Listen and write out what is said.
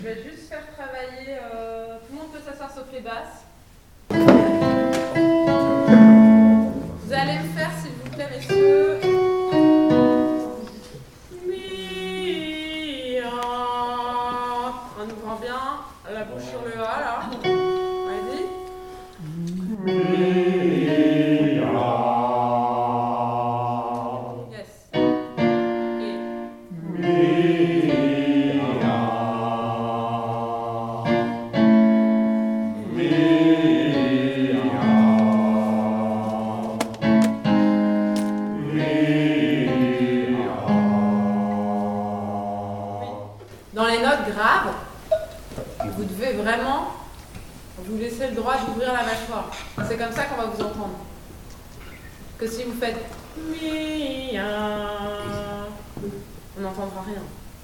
Je vais juste faire travailler, tout le monde peut s'asseoir sauf les basses. Vous allez me faire, s'il vous plaît, messieurs, mi, en ouvrant bien la bouche sur le A, là. Vas-y. Yes. Dans les notes graves, vous devez vraiment vous laisser le droit d'ouvrir la mâchoire. C'est comme ça qu'on va vous entendre. Que si vous faites mi, on n'entendra rien.